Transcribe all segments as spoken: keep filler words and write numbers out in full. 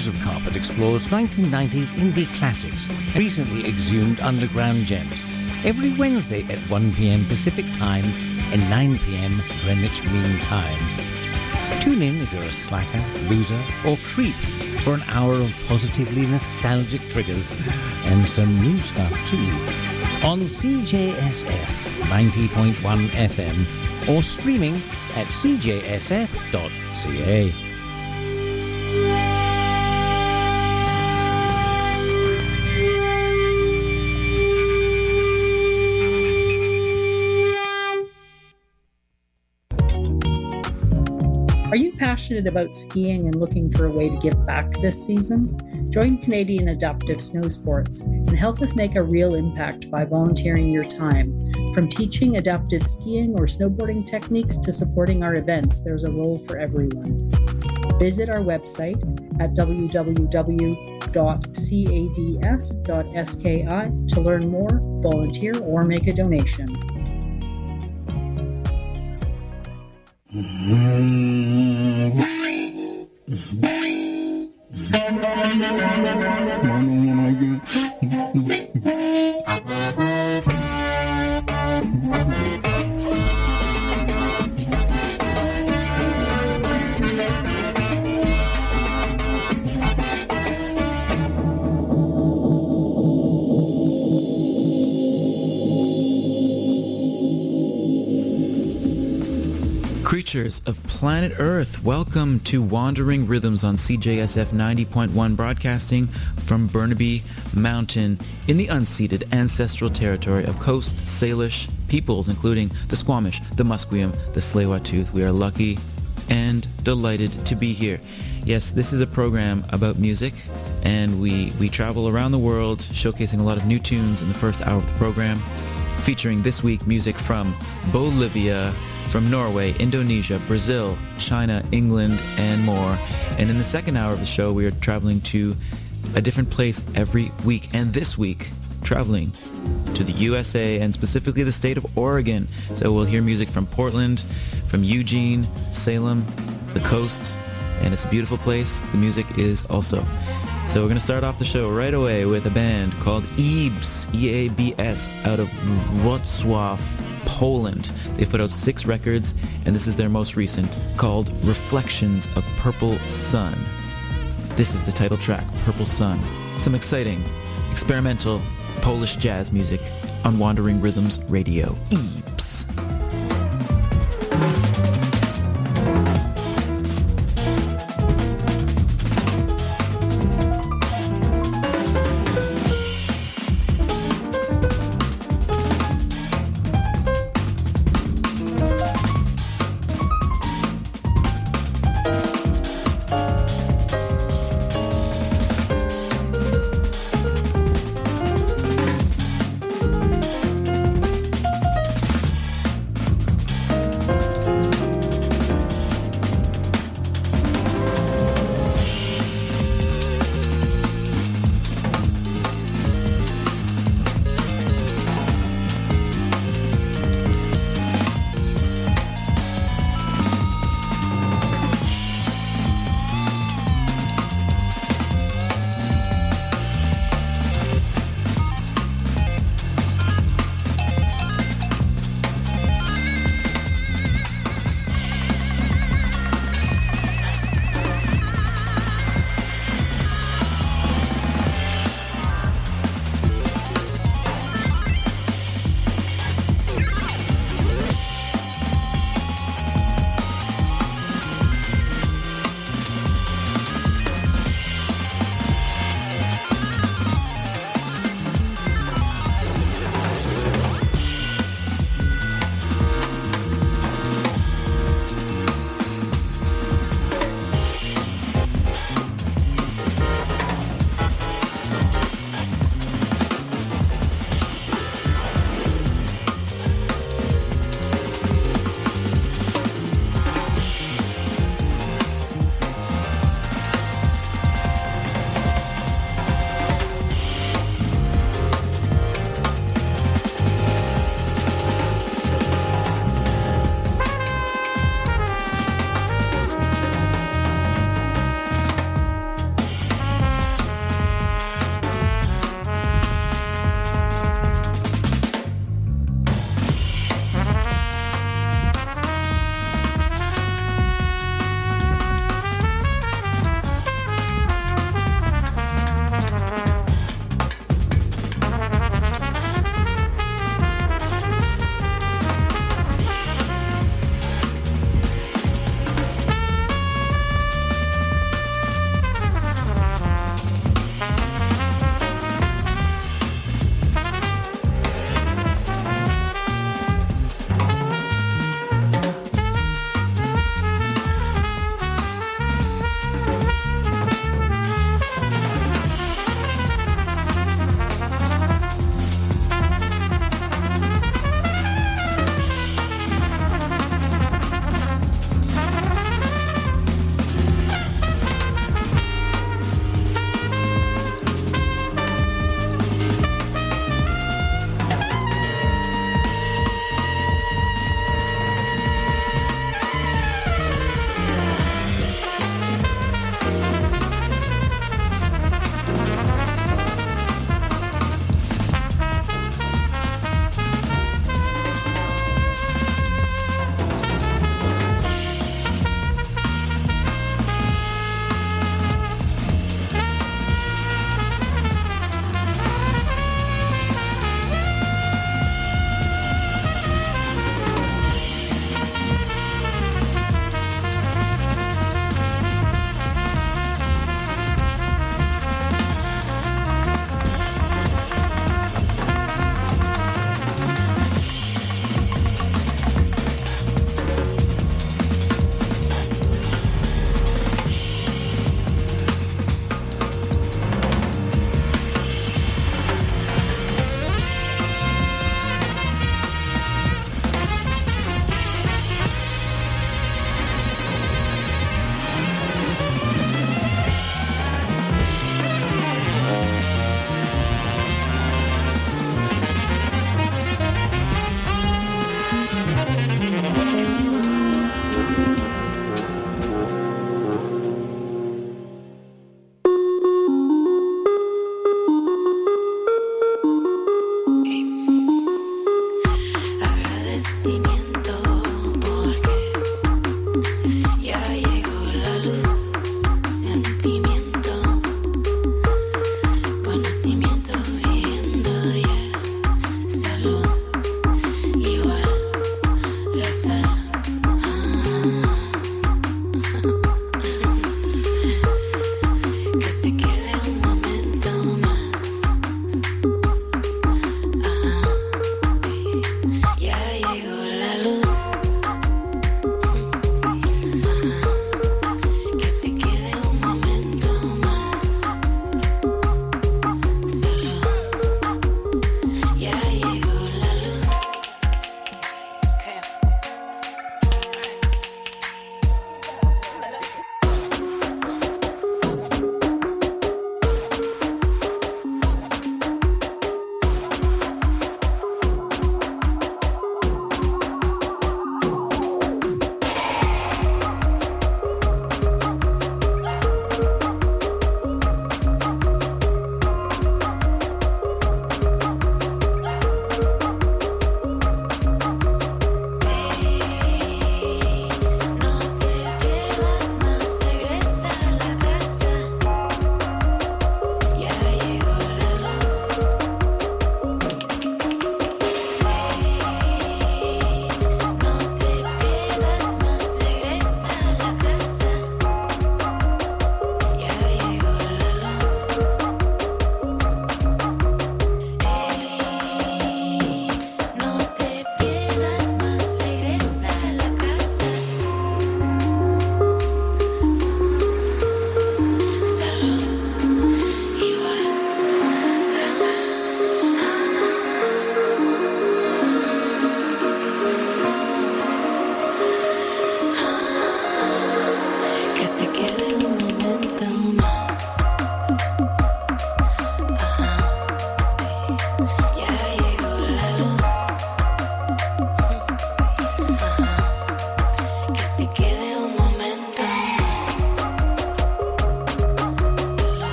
Rise of Carpet explores nineteen nineties indie classics and recently exhumed underground gems. Every Wednesday at one p.m. Pacific Time and nine p.m. Greenwich Mean Time. Tune in if you're a slacker, loser, or creep for an hour of positively nostalgic triggers and some new stuff too on C J S F ninety point one F M or streaming at c j s f dot c a. Are you passionate about skiing and looking for a way to give back this season? Join Canadian Adaptive Snow Sports and help us make a real impact by volunteering your time. From teaching adaptive skiing or snowboarding techniques to supporting our events, there's a role for everyone. Visit our website at w w w dot c a d s dot s k i to learn more, volunteer, or make a donation. Creatures of planet Earth, welcome to Wandering Rhythms on C J S F ninety point one, broadcasting from Burnaby Mountain in the unceded ancestral territory of Coast Salish peoples, including the Squamish, the Musqueam, the Tsleil-Waututh. We are lucky and delighted to be here. Yes, this is a program about music, and we, we travel around the world showcasing a lot of new tunes in the first hour of the program, featuring this week music from Bolivia, from Norway, Indonesia, Brazil, China, England, and more. And in the second hour of the show, we are traveling to a different place every week. And this week, traveling to the U S A and specifically the state of Oregon. So we'll hear music from Portland, from Eugene, Salem, the coast, and it's a beautiful place. The music is also. So we're going to start off the show right away with a band called Eabs, E A B S, out of Wrocław, Poland. They've put out six records, and this is their most recent, called Reflections of Purple Sun. This is the title track, Purple Sun. Some exciting, experimental Polish jazz music on Wandering Rhythms Radio. Eabs.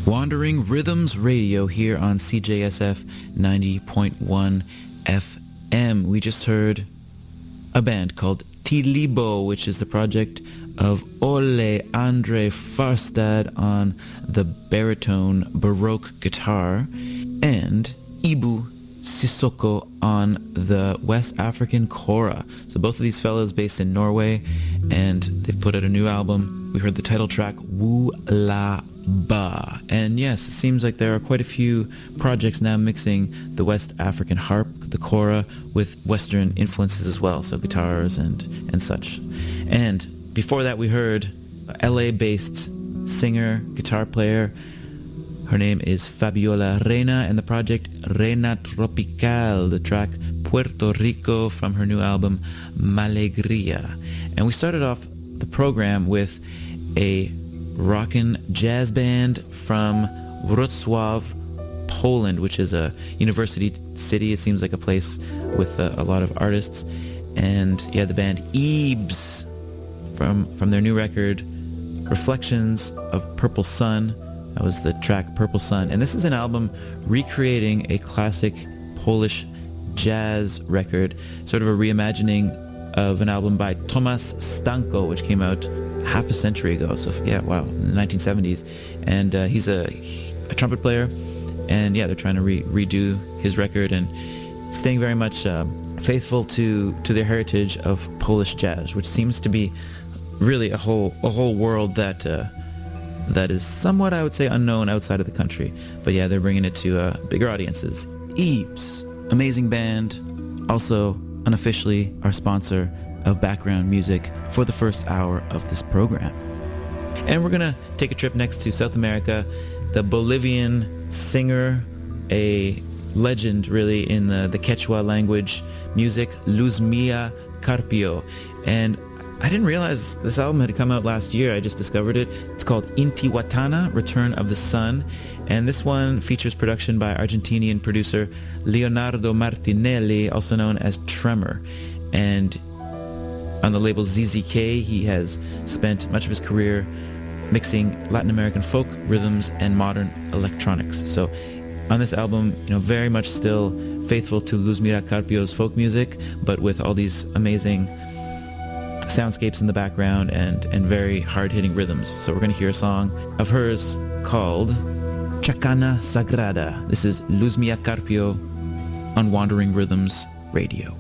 Wandering Rhythms Radio here on C J S F ninety point one F M. We just heard a band called Tilibo, which is the project of Ole Andre Farstad on the baritone Baroque guitar, and Ibu Sissoko on the West African kora. So both of these fellows based in Norway, and they've put out a new album. We heard the title track, Wu La Ba. And yes, it seems like there are quite a few projects now mixing the West African harp, the kora, with Western influences as well, so guitars and, and such. And before that we heard L A-based singer, guitar player. Her name is Fabiola Reina, and the project Reina Tropical, the track Puerto Rico from her new album Malegria. And we started off the program with a rockin' jazz band from Wrocław, Poland, which is a university city. It seems like a place with a, a lot of artists. And you had the band Ebs from, from their new record, Reflections of Purple Sun. That was the track Purple Sun. And this is an album recreating a classic Polish jazz record, sort of a reimagining of an album by Tomasz Stanko, which came out half a century ago. So yeah, wow, in the nineteen seventies. And uh, he's a, a trumpet player. And yeah, they're trying to re- redo his record and staying very much uh, faithful to, to their heritage of Polish jazz, which seems to be really a whole a whole world that uh, that is somewhat, I would say, unknown outside of the country. But yeah, they're bringing it to uh, bigger audiences. Ebs, amazing band, also unofficially our sponsor of background music for the first hour of this program. And we're gonna take a trip next to South America. The Bolivian singer, a legend really in the, the Quechua language music, Luzmila Carpio. And I didn't realize this album had come out last year. I just discovered it. It's called Intihuatana, Return of the Sun. And this one features production by Argentinian producer Leonardo Martinelli, also known as Tremor. And on the label Z Z K, he has spent much of his career mixing Latin American folk rhythms and modern electronics. So on this album, you know, very much still faithful to Luzmila Carpio's folk music, but with all these amazing soundscapes in the background and, and very hard-hitting rhythms. So we're going to hear a song of hers called Chacana Sagrada. This is Luzmila Carpio on Wandering Rhythms Radio.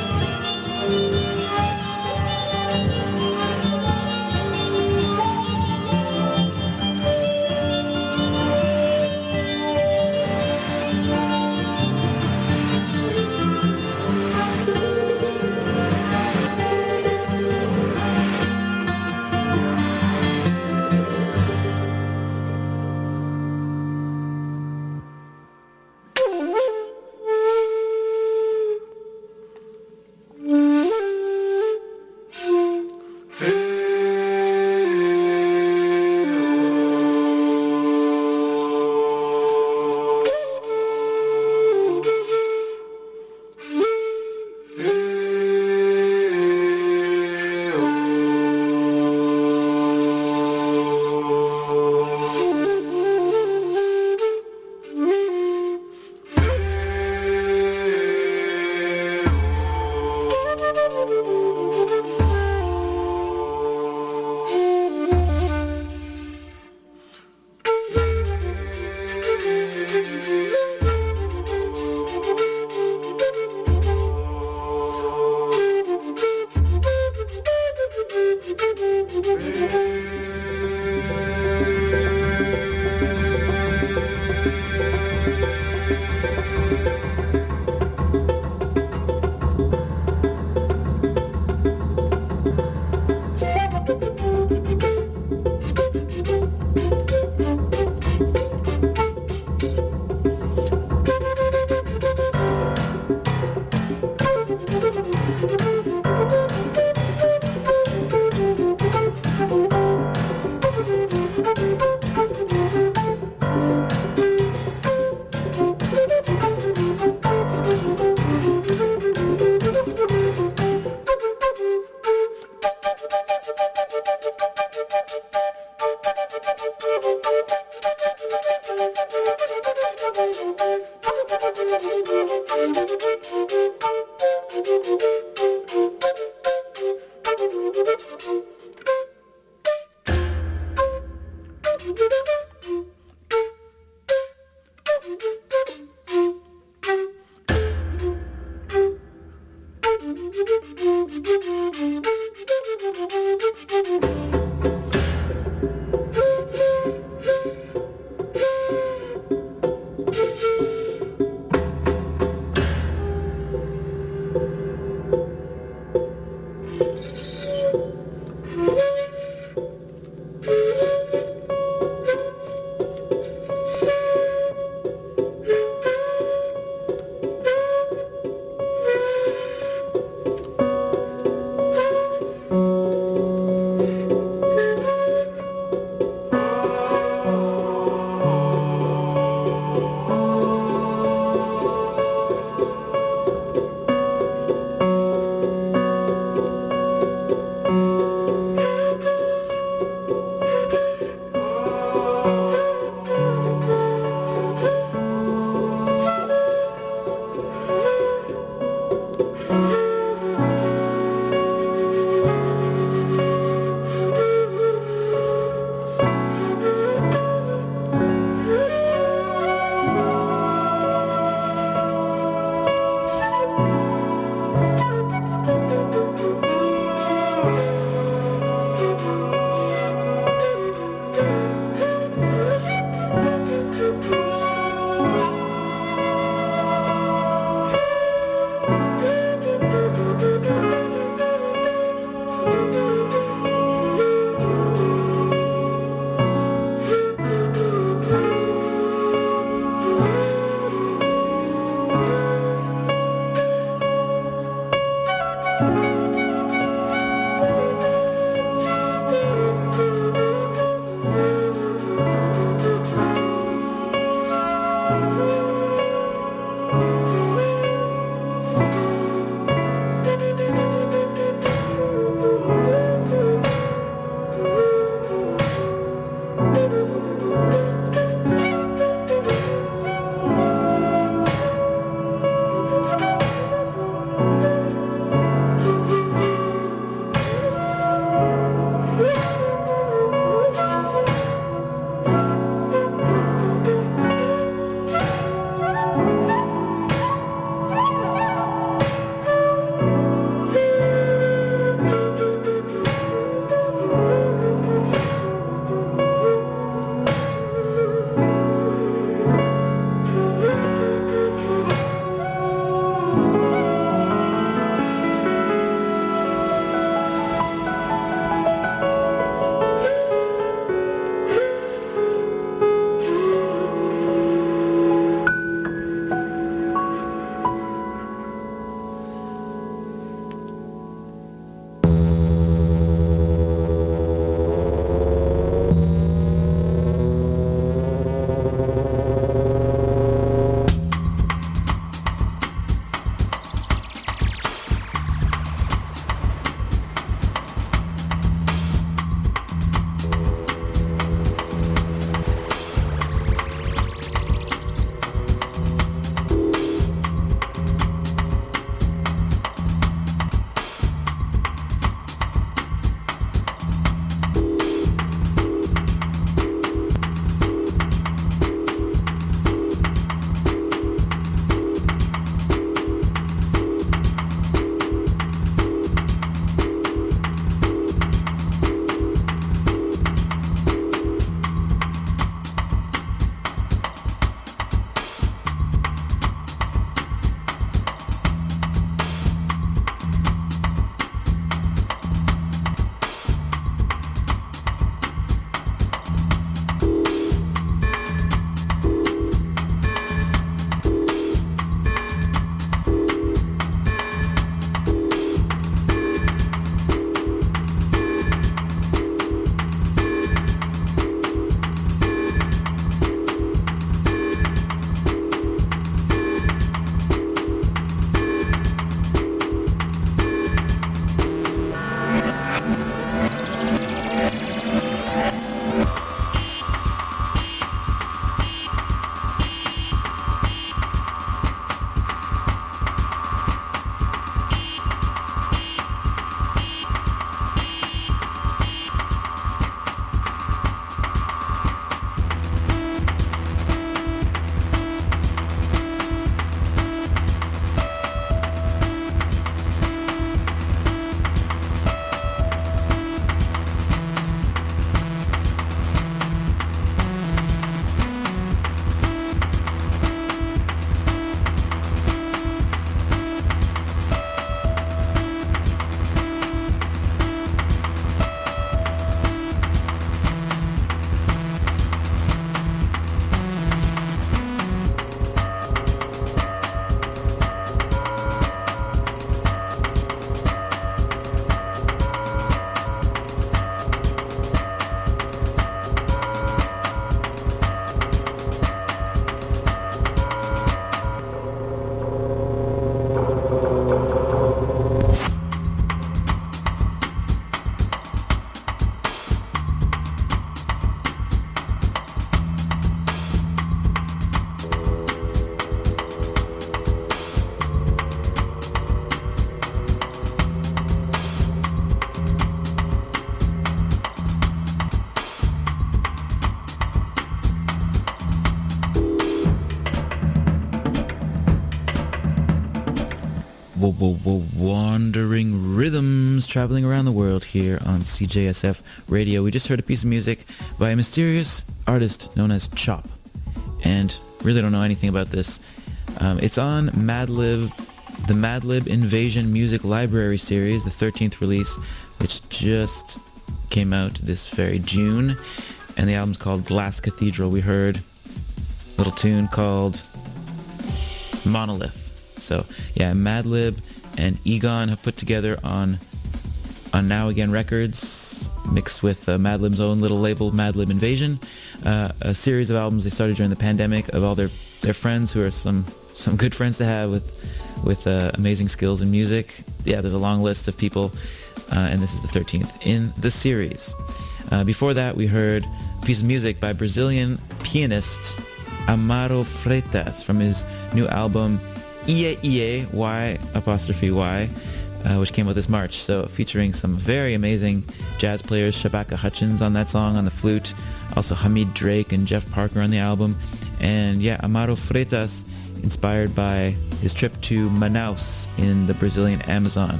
w- w- Wandering Rhythms, traveling around the world here on C J S F Radio. We just heard a piece of music by a mysterious artist known as Chop, and really don't know anything about this. Um, it's on Madlib, the Madlib Invasion Music Library series, the thirteenth release, which just came out this very June, and the album's called Glass Cathedral. We heard a little tune called Monolith. So yeah, Madlib and Egon have put together on on Now Again Records, mixed with uh, Madlib's own little label, Madlib Invasion, uh, a series of albums they started during the pandemic of all their, their friends who are some some good friends to have with with uh, amazing skills in music. Yeah, there's a long list of people, uh, and this is the thirteenth in the series. Uh, before that, we heard a piece of music by Brazilian pianist Amaro Freitas from his new album Ie Ie, Y apostrophe Y, uh, which came out this March. So featuring some very amazing jazz players, Shabaka Hutchins on that song on the flute, also Hamid Drake and Jeff Parker on the album. And yeah, Amaro Freitas, inspired by his trip to Manaus in the Brazilian Amazon.